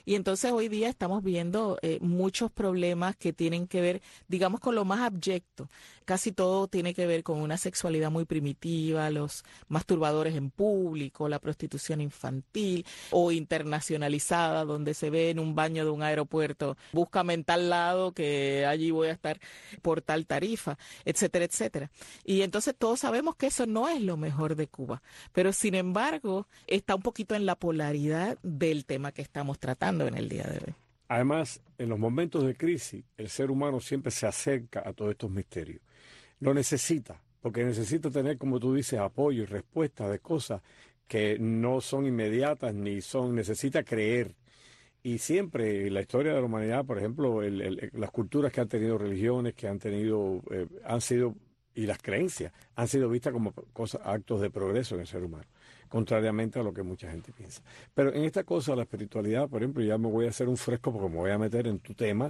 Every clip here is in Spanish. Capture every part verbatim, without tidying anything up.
Y entonces hoy día estamos viendo eh, muchos problemas que tienen que ver, digamos, con lo más abyecto. Casi todo tiene que ver con una sexualidad muy primitiva, los masturbadores en público, la prostitución infantil o internacionalizada, donde se ve en un baño de un aeropuerto, búscame en tal lado que allí voy a estar por tal tarifa, etcétera, etcétera. Y entonces todos sabemos que eso no es lo mejor de Cuba, pero sin embargo está un poquito en la polaridad del tema que estamos tratando en el día de hoy. Además, en los momentos de crisis, el ser humano siempre se acerca a todos estos misterios. Lo necesita, porque necesita tener, como tú dices, apoyo y respuesta de cosas que no son inmediatas ni son, necesita creer. Y siempre en la historia de la humanidad, por ejemplo, el, el, las culturas que han tenido religiones, que han tenido, eh, han sido, y las creencias, han sido vistas como cosas, actos de progreso en el ser humano, contrariamente a lo que mucha gente piensa. Pero en esta cosa, la espiritualidad, por ejemplo, ya me voy a hacer un fresco porque me voy a meter en tu tema.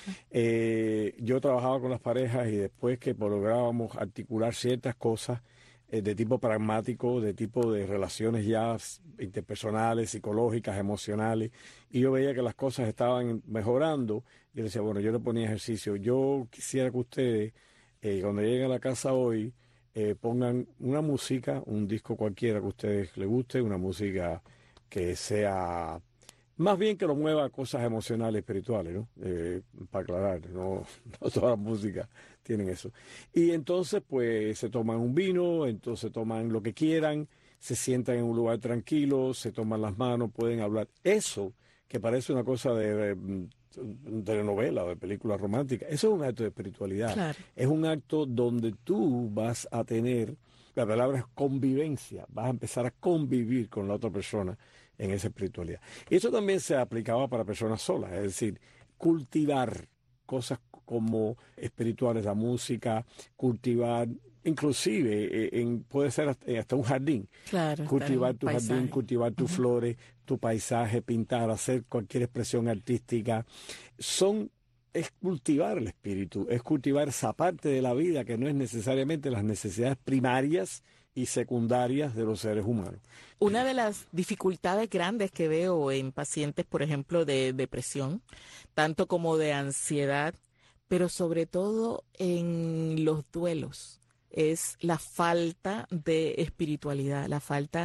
Eh, yo trabajaba con las parejas y después que lográbamos articular ciertas cosas eh, de tipo pragmático, de tipo de relaciones ya interpersonales, psicológicas, emocionales, y yo veía que las cosas estaban mejorando, y yo decía, bueno, yo le ponía ejercicio. Yo quisiera que ustedes, eh, cuando lleguen a la casa hoy, eh, pongan una música, un disco cualquiera que a ustedes les guste, una música que sea... Más bien que lo mueva a cosas emocionales, espirituales, ¿no? Eh, para aclarar, no, no todas las músicas tienen eso. Y entonces, pues, se toman un vino, entonces toman lo que quieran, se sientan en un lugar tranquilo, se toman las manos, pueden hablar. Eso, que parece una cosa de, de, de novela o de película romántica, eso es un acto de espiritualidad. Claro. Es un acto donde tú vas a tener, la palabra es convivencia, vas a empezar a convivir con la otra persona en esa espiritualidad. Y eso también se aplicaba para personas solas, es decir, cultivar cosas como espirituales, la música, cultivar, inclusive, eh, en, puede ser hasta, hasta un jardín. Claro, Cultivar tu paisaje. jardín, cultivar tus uh-huh. flores, tu paisaje, pintar, hacer cualquier expresión artística. Son, es cultivar el espíritu, es cultivar esa parte de la vida que no es necesariamente las necesidades primarias y secundarias de los seres humanos. Una de las dificultades grandes que veo en pacientes, por ejemplo, de depresión, tanto como de ansiedad, pero sobre todo en los duelos, es la falta de espiritualidad, la falta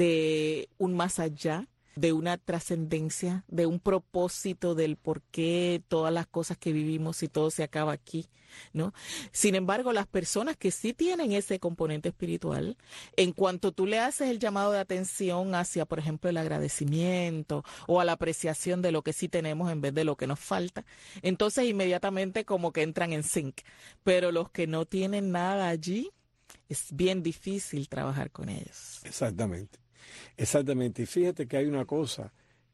de un más allá, de una trascendencia, de un propósito del por qué todas las cosas que vivimos y todo se acaba aquí, ¿no? Sin embargo, las personas que sí tienen ese componente espiritual, en cuanto tú le haces el llamado de atención hacia, por ejemplo, el agradecimiento o a la apreciación de lo que sí tenemos en vez de lo que nos falta, entonces inmediatamente como que entran en sync. Pero los que no tienen nada allí, es bien difícil trabajar con ellos. Exactamente. Exactamente, y fíjate que hay una cosa,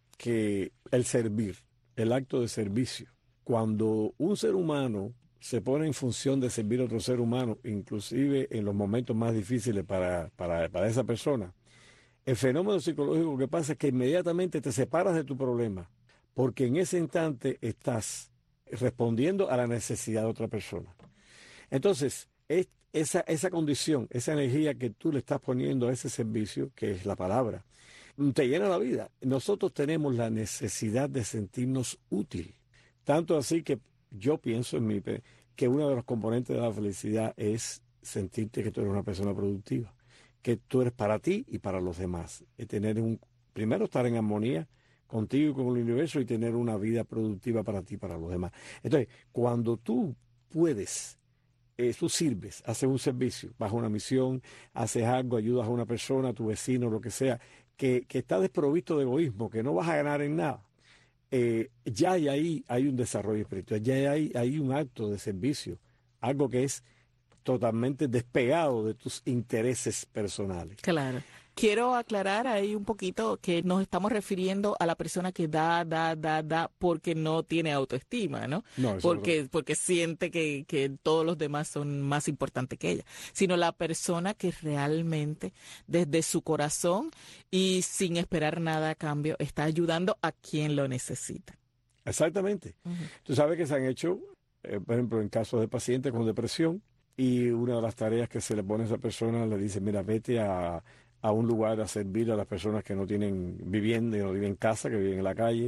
que el servir, el acto de servicio, cuando un ser humano se pone en función de servir a otro ser humano, inclusive en los momentos más difíciles para, para, para esa persona, el fenómeno psicológico que pasa es que inmediatamente te separas de tu problema, porque en ese instante estás respondiendo a la necesidad de otra persona. Entonces, es, esa, esa condición, esa energía que tú le estás poniendo a ese servicio, que es la palabra, te llena la vida. Nosotros tenemos la necesidad de sentirnos útil. Tanto así que yo pienso en mí que uno de los componentes de la felicidad es sentirte que tú eres una persona productiva, que tú eres para ti y para los demás. Es tener un, primero estar en armonía contigo y con el universo y tener una vida productiva para ti y para los demás. Entonces, cuando tú puedes... Eh, tú sirves, haces un servicio, vas a una misión, haces algo, ayudas a una persona, a tu vecino, lo que sea, que, que está desprovisto de egoísmo, que no vas a ganar en nada, eh, ya hay ahí hay un desarrollo espiritual, ya hay, hay un acto de servicio, algo que es totalmente despegado de tus intereses personales. Claro. Quiero aclarar ahí un poquito que nos estamos refiriendo a la persona que da, da, da, da porque no tiene autoestima, ¿no? No, porque, no. porque siente que, que todos los demás son más importantes que ella, sino la persona que realmente desde su corazón y sin esperar nada a cambio está ayudando a quien lo necesita. Exactamente. Uh-huh. Tú sabes que se han hecho, eh, por ejemplo, en casos de pacientes con depresión, y una de las tareas que se le pone a esa persona le dice, mira, vete a... a un lugar a servir a las personas que no tienen vivienda, que no viven en casa, que viven en la calle,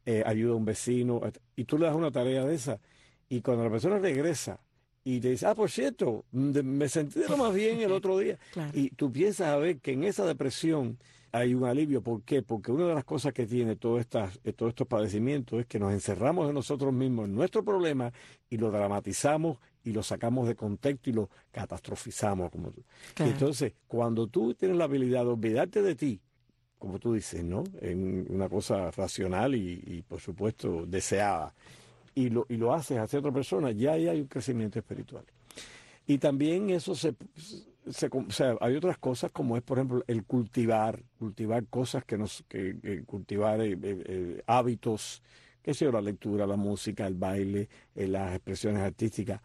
eh, ayuda a un vecino, y tú le das una tarea de esa, y cuando la persona regresa y te dice, ah, por cierto, me sentí de lo más bien el otro día, Claro. y tú piensas a ver que en esa depresión hay un alivio. ¿Por qué? Porque una de las cosas que tiene todos estas, todos estos padecimientos es que nos encerramos en nosotros mismos, en nuestro problema, y lo dramatizamos y lo sacamos de contexto y lo catastrofizamos. Como tú. Claro. Y entonces, cuando tú tienes la habilidad de olvidarte de ti, como tú dices, ¿no? En una cosa racional y, y por supuesto, deseada, y lo, y lo haces hacia otra persona, ya ahí hay un crecimiento espiritual. Y también eso se, se, o sea, hay otras cosas como es, por ejemplo, el cultivar, cultivar cosas que nos, que, que cultivar eh, eh, hábitos, qué sé yo, la lectura, la música, el baile, eh, las expresiones artísticas,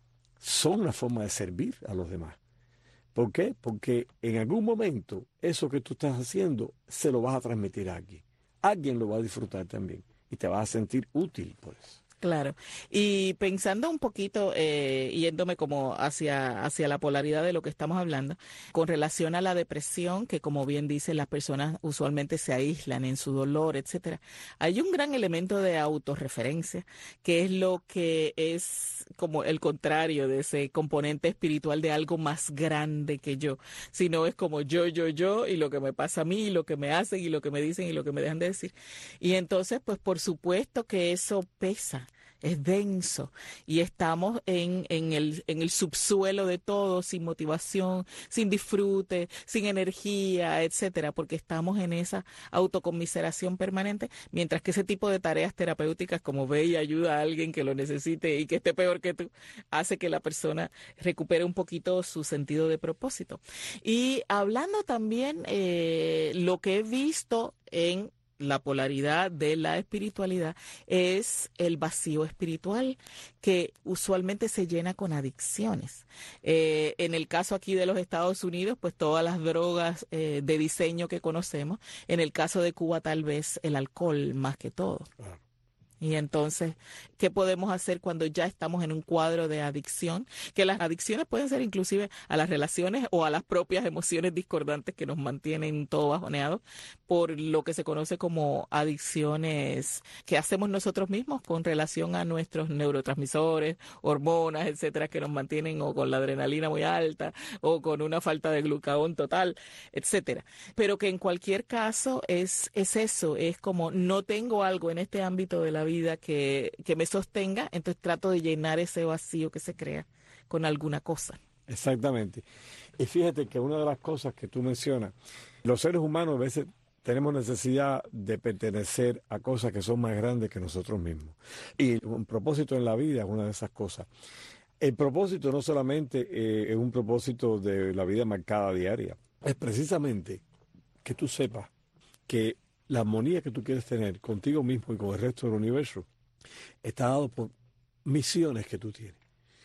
son una forma de servir a los demás. ¿Por qué? Porque en algún momento eso que tú estás haciendo se lo vas a transmitir a alguien. Alguien lo va a disfrutar también y te vas a sentir útil por eso. Claro. Y pensando un poquito, eh, yéndome como hacia, hacia la polaridad de lo que estamos hablando, con relación a la depresión, que como bien dice, las personas usualmente se aíslan en su dolor, etcétera. Hay un gran elemento de autorreferencia, que es lo que es como el contrario de ese componente espiritual de algo más grande que yo, sino es como yo, yo, yo, y lo que me pasa a mí, y lo que me hacen, y lo que me dicen, y lo que me dejan de decir. Y entonces, pues por supuesto que eso pesa. Es denso y estamos en, en, el, en el subsuelo de todo, sin motivación, sin disfrute, sin energía, etcétera, porque estamos en esa autoconmiseración permanente, mientras que ese tipo de tareas terapéuticas como ve y ayuda a alguien que lo necesite y que esté peor que tú, hace que la persona recupere un poquito su sentido de propósito. Y hablando también eh, lo que he visto en la polaridad de la espiritualidad es el vacío espiritual que usualmente se llena con adicciones. Eh, en el caso aquí de los Estados Unidos, pues todas las drogas eh, de diseño que conocemos. En el caso de Cuba, tal vez el alcohol más que todo. Ah. Y entonces, ¿qué podemos hacer cuando ya estamos en un cuadro de adicción? Que las adicciones pueden ser inclusive a las relaciones o a las propias emociones discordantes que nos mantienen todo bajoneado por lo que se conoce como adicciones que hacemos nosotros mismos con relación a nuestros neurotransmisores, hormonas, etcétera, que nos mantienen o con la adrenalina muy alta o con una falta de glucagón total, etcétera. Pero que en cualquier caso es, es eso, es como no tengo algo en este ámbito de la vida vida que, que me sostenga, entonces trato de llenar ese vacío que se crea con alguna cosa. Exactamente. Y fíjate que una de las cosas que tú mencionas, los seres humanos a veces tenemos necesidad de pertenecer a cosas que son más grandes que nosotros mismos. Y un propósito en la vida es una de esas cosas. El propósito no solamente eh, es un propósito de la vida marcada diaria, es precisamente que tú sepas que la armonía que tú quieres tener contigo mismo y con el resto del universo está dado por misiones que tú tienes.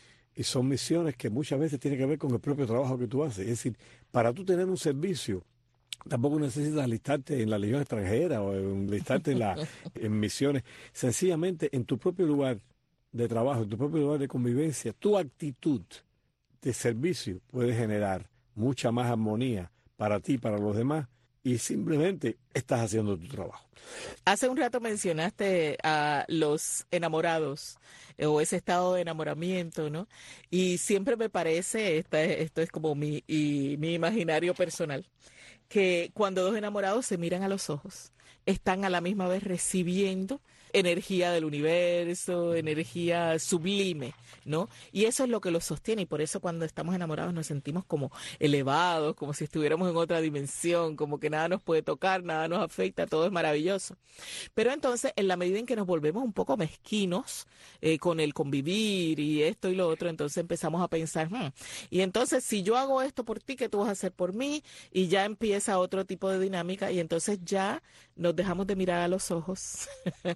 Y son misiones que muchas veces tienen que ver con el propio trabajo que tú haces. Es decir, para tú tener un servicio, tampoco necesitas alistarte en la Legión extranjera o alistarte en, la, en misiones. Sencillamente, en tu propio lugar de trabajo, en tu propio lugar de convivencia, tu actitud de servicio puede generar mucha más armonía para ti y para los demás. Y simplemente estás haciendo tu trabajo. Hace un rato mencionaste a los enamorados eh, o ese estado de enamoramiento, ¿no? Y siempre me parece, esta, esto es como mi, y, mi imaginario personal, que cuando dos enamorados se miran a los ojos, están a la misma vez recibiendo energía del universo, energía sublime, ¿no? Y eso es lo que los sostiene y por eso cuando estamos enamorados nos sentimos como elevados, como si estuviéramos en otra dimensión, como que nada nos puede tocar, nada nos afecta, todo es maravilloso. Pero entonces, en la medida en que nos volvemos un poco mezquinos eh, con el convivir y esto y lo otro, entonces empezamos a pensar, hmm, y entonces si yo hago esto por ti, ¿qué tú vas a hacer por mí? Y ya empieza otro tipo de dinámica y entonces ya nos dejamos de mirar a los ojos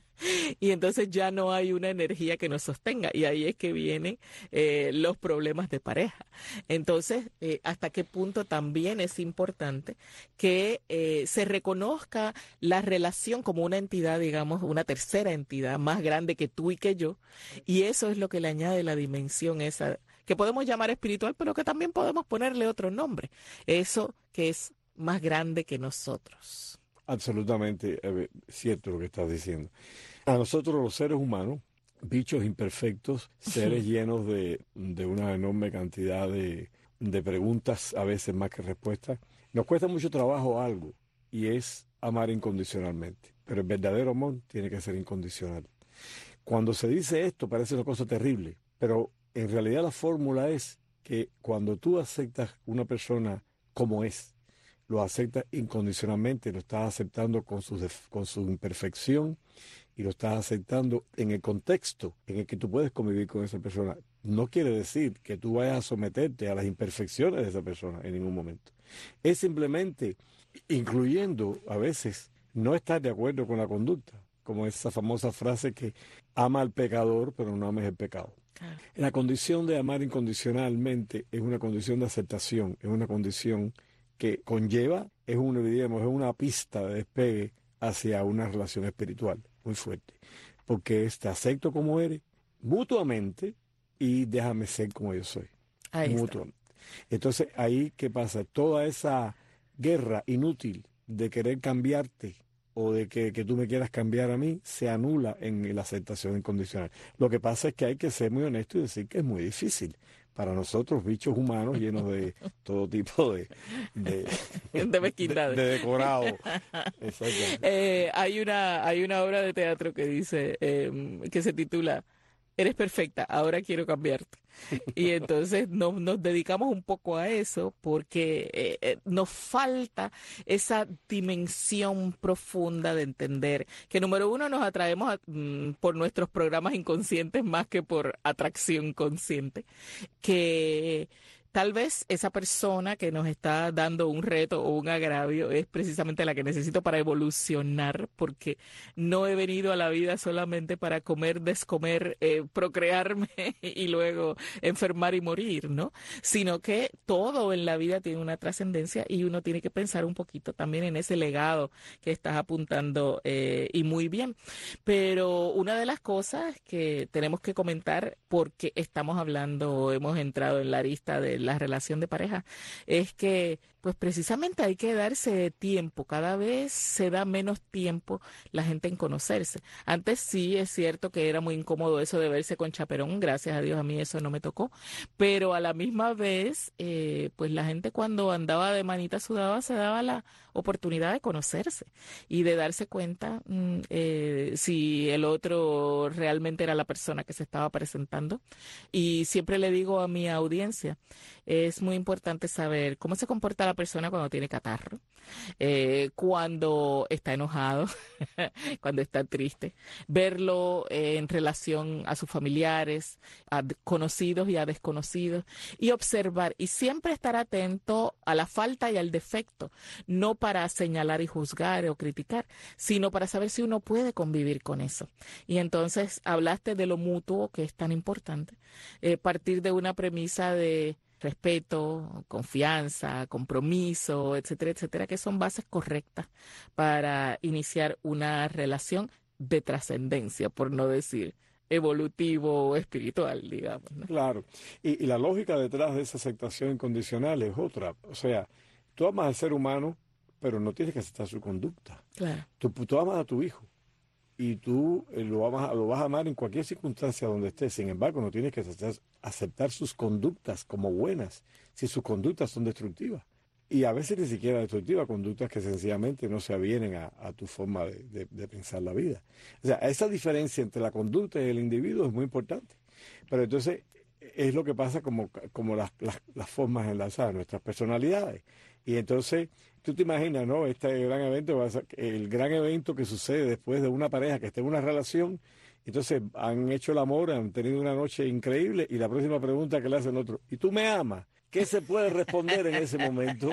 y entonces ya no hay una energía que nos sostenga y ahí es que vienen eh, los problemas de pareja. Entonces, eh, ¿hasta qué punto también es importante que eh, se reconozca la relación como una entidad, digamos, una tercera entidad más grande que tú y que yo? Y eso es lo que le añade la dimensión esa que podemos llamar espiritual, pero que también podemos ponerle otro nombre. Eso que es más grande que nosotros. Absolutamente eh, cierto lo que estás diciendo. A nosotros los seres humanos, bichos imperfectos, seres llenos de, de una enorme cantidad de, de preguntas, a veces más que respuestas, nos cuesta mucho trabajo algo, y es amar incondicionalmente. Pero el verdadero amor tiene que ser incondicional. Cuando se dice esto parece una cosa terrible, pero en realidad la fórmula es que cuando tú aceptas una persona como es, lo aceptas incondicionalmente, lo estás aceptando con su, con su imperfección y lo estás aceptando en el contexto en el que tú puedes convivir con esa persona. No quiere decir que tú vayas a someterte a las imperfecciones de esa persona en ningún momento. Es simplemente incluyendo a veces no estar de acuerdo con la conducta, como esa famosa frase que ama al pecador pero no ames el pecado. Claro. La condición de amar incondicionalmente es una condición de aceptación, es una condición que conlleva, es una, digamos, es una pista de despegue hacia una relación espiritual muy fuerte, porque es te acepto como eres mutuamente y déjame ser como yo soy. Ahí mutuamente. Está. Entonces ahí ¿qué pasa? Toda esa guerra inútil de querer cambiarte o de que, que tú me quieras cambiar a mí se anula en la aceptación incondicional. Lo que pasa es que hay que ser muy honesto y decir que es muy difícil para nosotros, bichos humanos llenos de todo tipo de de, de mezquindades, de, de decorado. Eh, hay una hay una obra de teatro que dice eh, que se titula Eres perfecta, ahora quiero cambiarte. Y entonces nos, nos dedicamos un poco a eso porque eh, eh, nos falta esa dimensión profunda de entender que, número uno, nos atraemos a, mm, por nuestros programas inconscientes más que por atracción consciente. Que tal vez esa persona que nos está dando un reto o un agravio es precisamente la que necesito para evolucionar, porque no he venido a la vida solamente para comer, descomer, eh, procrearme y luego enfermar y morir, ¿no? Sino que todo en la vida tiene una trascendencia y uno tiene que pensar un poquito también en ese legado que estás apuntando eh, y muy bien. Pero una de las cosas que tenemos que comentar, porque estamos hablando, hemos entrado en la arista de la relación de pareja, es que pues precisamente hay que darse tiempo. Cada vez se da menos tiempo la gente en conocerse. Antes sí es cierto que era muy incómodo eso de verse con chaperón, gracias a Dios a mí eso no me tocó, pero a la misma vez eh, pues la gente cuando andaba de manita sudada se daba la oportunidad de conocerse y de darse cuenta mm, eh, si el otro realmente era la persona que se estaba presentando. Y siempre le digo a mi audiencia, es muy importante saber cómo se comporta la persona cuando tiene catarro, eh, cuando está enojado, cuando está triste, verlo eh, en relación a sus familiares, a conocidos y a desconocidos, y observar y siempre estar atento a la falta y al defecto, no para señalar y juzgar o criticar, sino para saber si uno puede convivir con eso. Y entonces hablaste de lo mutuo, que es tan importante, eh, partir de una premisa de respeto, confianza, compromiso, etcétera, etcétera, que son bases correctas para iniciar una relación de trascendencia, por no decir evolutivo o espiritual, digamos, ¿no? Claro, y, y la lógica detrás de esa aceptación incondicional es otra. O sea, tú amas al ser humano, pero no tienes que aceptar su conducta. Claro. Tú, tú amas a tu hijo y tú eh, lo, amas, lo vas a amar en cualquier circunstancia donde estés. Sin embargo, no tienes que aceptar, aceptar sus conductas como buenas si sus conductas son destructivas. Y a veces ni siquiera destructivas, conductas que sencillamente no se avienen a, a tu forma de, de, de pensar la vida. O sea, esa diferencia entre la conducta y el individuo es muy importante. Pero entonces es lo que pasa como, como las, las, las formas enlazadas, nuestras personalidades. Y entonces tú te imaginas, ¿no? Este gran evento, va a ser el gran evento que sucede después de una pareja que está en una relación. Entonces han hecho el amor, han tenido una noche increíble y la próxima pregunta que le hacen otro, ¿y tú me amas? ¿Qué se puede responder en ese momento?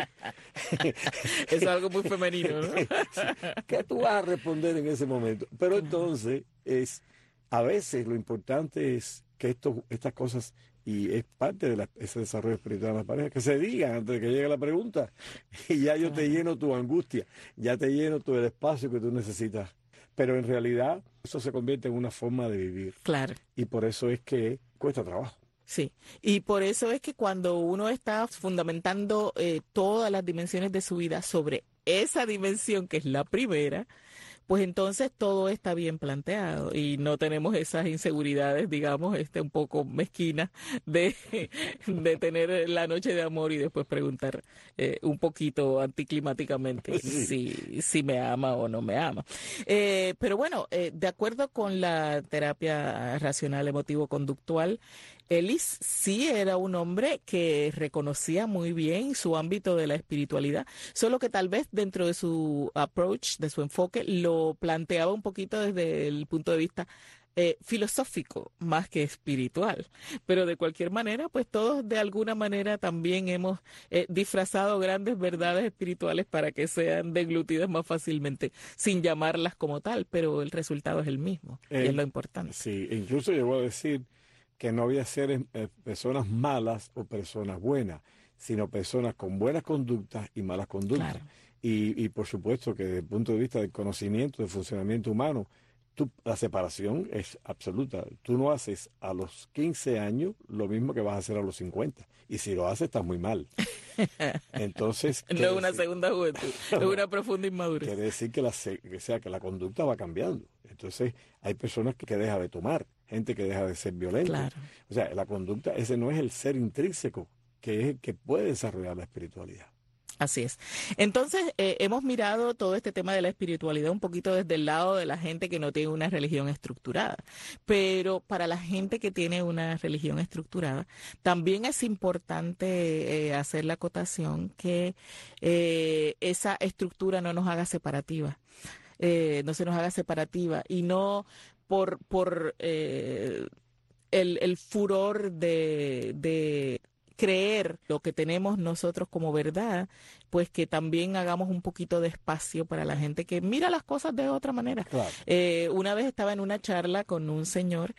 Eso es algo muy femenino, ¿no? ¿Qué tú vas a responder en ese momento? Pero entonces, es a veces lo importante es que esto, estas cosas, y es parte de la, ese desarrollo espiritual de la pareja, que se digan antes de que llegue la pregunta. Y ya yo te lleno tu angustia, ya te lleno todo el espacio que tú necesitas. Pero en realidad eso se convierte en una forma de vivir. Claro. Y por eso es que cuesta trabajo. Sí, y por eso es que cuando uno está fundamentando eh, todas las dimensiones de su vida sobre esa dimensión que es la primera, pues entonces todo está bien planteado y no tenemos esas inseguridades, digamos, este un poco mezquinas de, de tener la noche de amor y después preguntar eh, un poquito anticlimáticamente Sí. si, si me ama o no me ama. Eh, pero bueno, eh, de acuerdo con la terapia racional emotivo-conductual, Ellis sí era un hombre que reconocía muy bien su ámbito de la espiritualidad, solo que tal vez dentro de su approach, de su enfoque, lo planteaba un poquito desde el punto de vista eh, filosófico más que espiritual. Pero de cualquier manera, pues todos de alguna manera también hemos eh, disfrazado grandes verdades espirituales para que sean deglutidas más fácilmente, sin llamarlas como tal, pero el resultado es el mismo, y es Eh, lo importante. sí, e incluso llegó a decir que no había seres, eh, personas malas o personas buenas, sino personas con buenas conductas y malas conductas. Claro. Y, y por supuesto que desde el punto de vista del conocimiento, del funcionamiento humano, tú- la separación es absoluta. Tú no haces a los quince años lo mismo que vas a hacer a los cincuenta. Y si lo haces, estás muy mal. Entonces, No quiere es una decir, segunda juventud, es una profunda inmadurez. quiere decir que, la, se- que sea, que la conducta va cambiando. Entonces, hay personas que, que deja de tomar, gente que deja de ser violenta. Claro. O sea, la conducta, ese no es el ser intrínseco, que es el que puede desarrollar la espiritualidad. Así es. Entonces, eh, hemos mirado todo este tema de la espiritualidad un poquito desde el lado de la gente que no tiene una religión estructurada. Pero para la gente que tiene una religión estructurada, también es importante eh, hacer la acotación que eh, esa estructura no nos haga separativa, eh, no se nos haga separativa y no por, por eh, el, el furor de, de creer lo que tenemos nosotros como verdad, pues que también hagamos un poquito de espacio para la gente que mira las cosas de otra manera. Claro. Eh, una vez estaba en una charla con un señor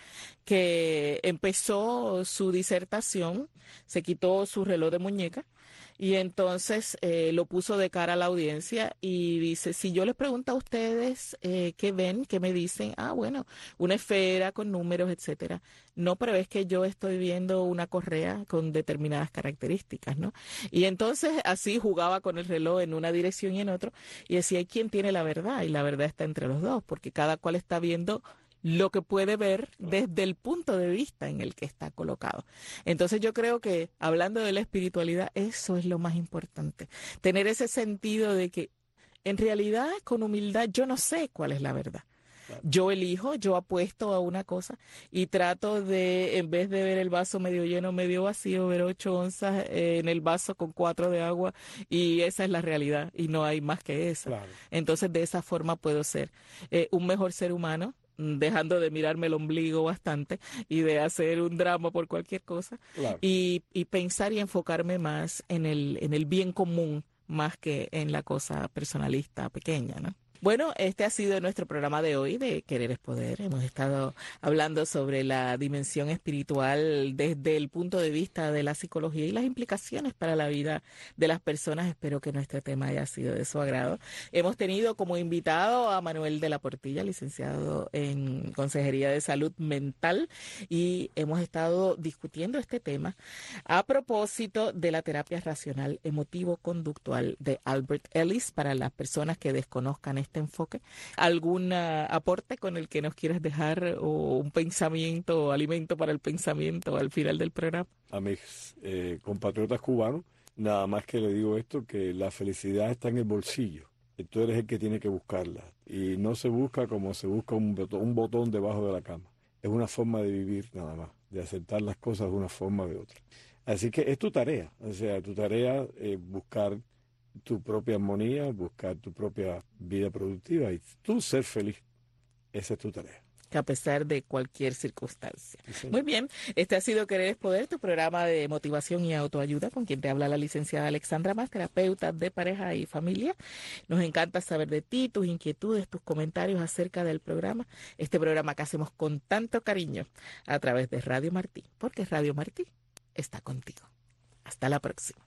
que empezó su disertación, se quitó su reloj de muñeca y entonces eh, lo puso de cara a la audiencia y dice, si yo les pregunto a ustedes eh, qué ven, qué me dicen, ah, bueno, una esfera con números, etcétera. No, pero es que yo estoy viendo una correa con determinadas características, ¿no? Y entonces así jugaba con el reloj en una dirección y en otra y decía, ¿quién tiene la verdad? Y la verdad está entre los dos, porque cada cual está viendo lo que puede ver desde el punto de vista en el que está colocado. Entonces yo creo que hablando de la espiritualidad, eso es lo más importante. Tener ese sentido de que en realidad con humildad yo no sé cuál es la verdad. Yo elijo, yo apuesto a una cosa y trato de, en vez de ver el vaso medio lleno, medio vacío, ver ocho onzas eh, en el vaso con cuatro de agua y esa es la realidad y no hay más que esa. Claro. Entonces de esa forma puedo ser eh, un mejor ser humano, dejando de mirarme el ombligo bastante y de hacer un drama por cualquier cosa Claro. y, y pensar y enfocarme más en el, en el bien común más que en la cosa personalista pequeña, ¿no? Bueno, este ha sido nuestro programa de hoy de Querer es Poder. Hemos estado hablando sobre la dimensión espiritual desde el punto de vista de la psicología y las implicaciones para la vida de las personas. Espero que nuestro tema haya sido de su agrado. Hemos tenido como invitado a Manuel de la Portilla, licenciado en Consejería de Salud Mental, y hemos estado discutiendo este tema a propósito de la terapia racional emotivo-conductual de Albert Ellis. Para las personas que desconozcan este enfoque, ¿algún uh, aporte con el que nos quieras dejar o un pensamiento o alimento para el pensamiento al final del programa? A mis eh, compatriotas cubanos, nada más que le digo esto, que la felicidad está en el bolsillo. Y tú eres el que tiene que buscarla. Y no se busca como se busca un botón, un botón debajo de la cama. Es una forma de vivir nada más, de aceptar las cosas de una forma o de otra. Así que es tu tarea, o sea, tu tarea es buscar tu propia armonía, buscar tu propia vida productiva y tú ser feliz. Esa es tu tarea. Que a pesar de cualquier circunstancia. Sí, Muy bien, este ha sido Querer es Poder, tu programa de motivación y autoayuda, con quien te habla la licenciada Alexandra Más, terapeuta de pareja y familia. Nos encanta saber de ti, tus inquietudes, tus comentarios acerca del programa. Este programa que hacemos con tanto cariño a través de Radio Martí, porque Radio Martí está contigo. Hasta la próxima.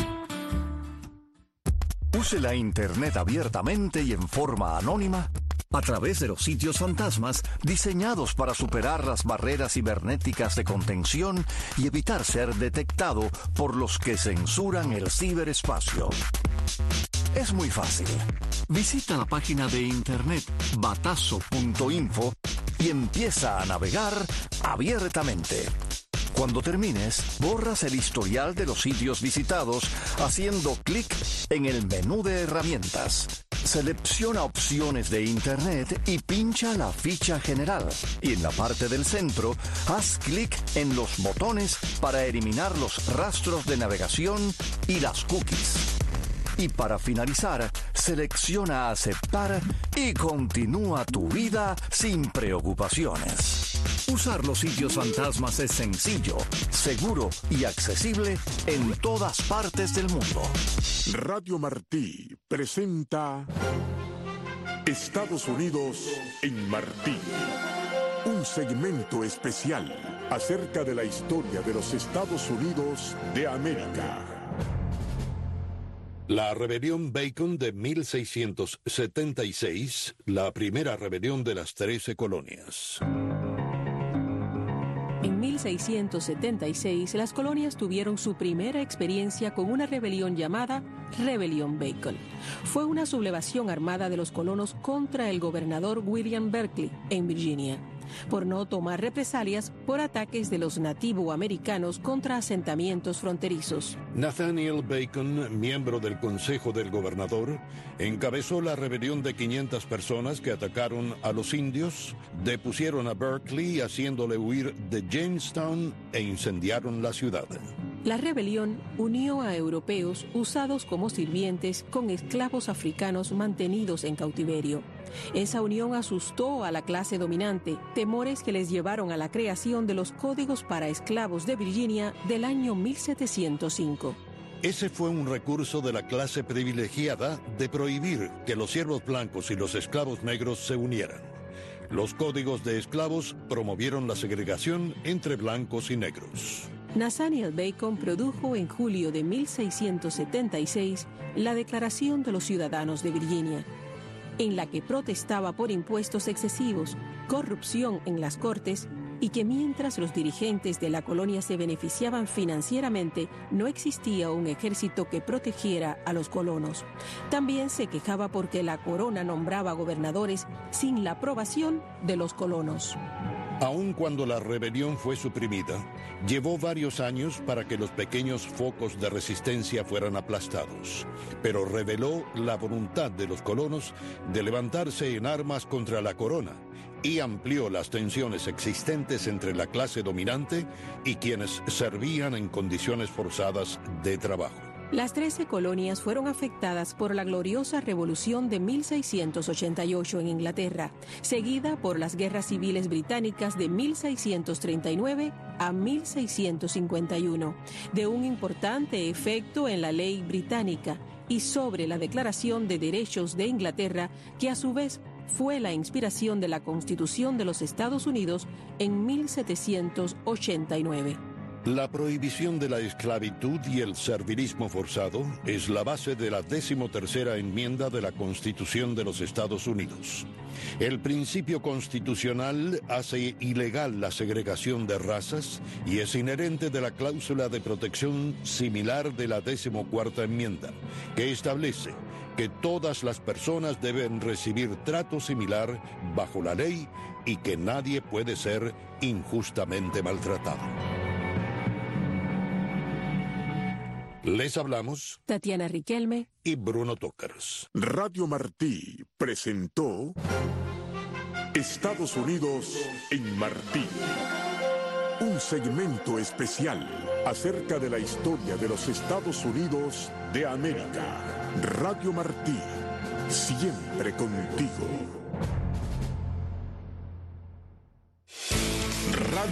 Use la Internet abiertamente y en forma anónima a través de los sitios fantasmas diseñados para superar las barreras cibernéticas de contención y evitar ser detectado por los que censuran el ciberespacio. Es muy fácil. Visita la página de internet batazo punto info y empieza a navegar abiertamente. Cuando termines, borras el historial de los sitios visitados haciendo clic en el menú de herramientas. Selecciona opciones de Internet y pincha la ficha general. Y en la parte del centro, haz clic en los botones para eliminar los rastros de navegación y las cookies. Y para finalizar, selecciona aceptar y continúa tu vida sin preocupaciones. Usar los sitios fantasmas es sencillo, seguro y accesible en todas partes del mundo. Radio Martí presenta Estados Unidos en Martí. Un segmento especial acerca de la historia de los Estados Unidos de América. La rebelión Bacon de mil seiscientos setenta y seis, la primera rebelión de las trece colonias. En mil seiscientos setenta y seis, las colonias tuvieron su primera experiencia con una rebelión llamada Rebelión Bacon. Fue una sublevación armada de los colonos contra el gobernador William Berkeley en Virginia, por no tomar represalias por ataques de los nativoamericanos contra asentamientos fronterizos. Nathaniel Bacon, miembro del Consejo del Gobernador, encabezó la rebelión de quinientas personas que atacaron a los indios, depusieron a Berkeley haciéndole huir de Jamestown e incendiaron la ciudad. La rebelión unió a europeos usados como sirvientes con esclavos africanos mantenidos en cautiverio. Esa unión asustó a la clase dominante, temores que les llevaron a la creación de los Códigos para Esclavos de Virginia del año mil setecientos cinco. Ese fue un recurso de la clase privilegiada de prohibir que los siervos blancos y los esclavos negros se unieran. Los códigos de esclavos promovieron la segregación entre blancos y negros. Nathaniel Bacon produjo en julio de mil seiscientos setenta y seis la Declaración de los Ciudadanos de Virginia, en la que protestaba por impuestos excesivos, corrupción en las cortes y que mientras los dirigentes de la colonia se beneficiaban financieramente, no existía un ejército que protegiera a los colonos. También se quejaba porque la corona nombraba gobernadores sin la aprobación de los colonos. Aun cuando la rebelión fue suprimida, llevó varios años para que los pequeños focos de resistencia fueran aplastados, pero reveló la voluntad de los colonos de levantarse en armas contra la corona y amplió las tensiones existentes entre la clase dominante y quienes servían en condiciones forzadas de trabajo. Las trece colonias fueron afectadas por la gloriosa Revolución de mil seiscientos ochenta y ocho en Inglaterra, seguida por las guerras civiles británicas de mil seiscientos treinta y nueve a mil seiscientos cincuenta y uno, de un importante efecto en la ley británica y sobre la Declaración de Derechos de Inglaterra, que a su vez fue la inspiración de la Constitución de los Estados Unidos en mil setecientos ochenta y nueve. La prohibición de la esclavitud y el servilismo forzado es la base de la decimotercera enmienda de la Constitución de los Estados Unidos. El principio constitucional hace ilegal la segregación de razas y es inherente de la cláusula de protección similar de la decimocuarta enmienda, que establece que todas las personas deben recibir trato similar bajo la ley y que nadie puede ser injustamente maltratado. Les hablamos Tatiana Riquelme y Bruno Tokers. Radio Martí presentó Estados Unidos en Martí. Un segmento especial acerca de la historia de los Estados Unidos de América. Radio Martí, siempre contigo.